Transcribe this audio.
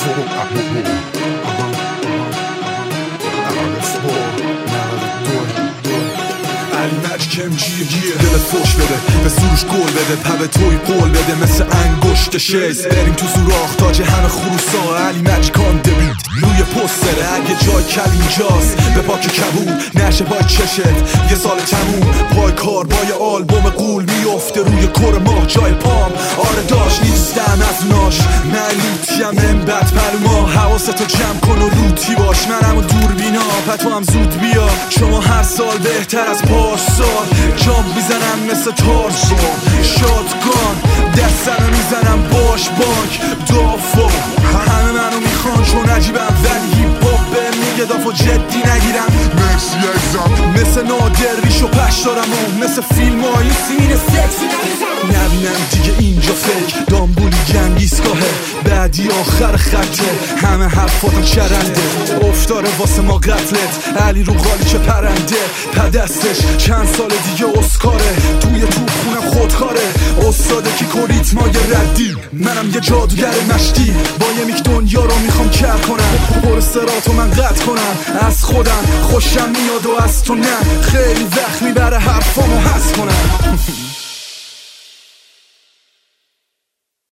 علی مجکم جیه دلت فوش بده به سروش گل بده پبه توی قول بده مثل انگشت شیز بریم تو سوراخ تاج همه خروسا علی مجکان دبید روی پستره اگه جای کل اینجاست به پاک کبود نشه پای چشت یه سال تموم پای کار با یه آلبوم قول میفته روی کور ماه جای پام آره داشت نیستم از ناش نه لوتیم من بد پلوما حواستو جمع کن و لوتی باش منم و دور بینا پتو هم زود بیا شما هر سال بهتر از پارسال جام میزنم مثل تارزان شاتگان دستنو میزنم باش بانک دافا همه منو میخوان چون عجیبم ولی هیپ هاپ میگه دافا جدی نگیرم مرسی عزیزم مثل نادر ریش و پش دارم و مثل فیلم های سینه سکسی نبینم دیگه اینجا فکر دامبولی جنگیزگاهه بعدی آخر خطه همه حرفاتم چرنده افتاره واسه ما قتلت علی رو قالی که پرنده پدستش چند سال دیگه اسکاره توی خونم خودکاره استاده کی کوریتمای ردی منم یه جادوگر مشتی با یه میک دنیا رو میخوام کر کنم پر سراتو من قطع کنم از خودم خوشم میاد و از تو نه خیلی وقت میبره حرفامو حس کنم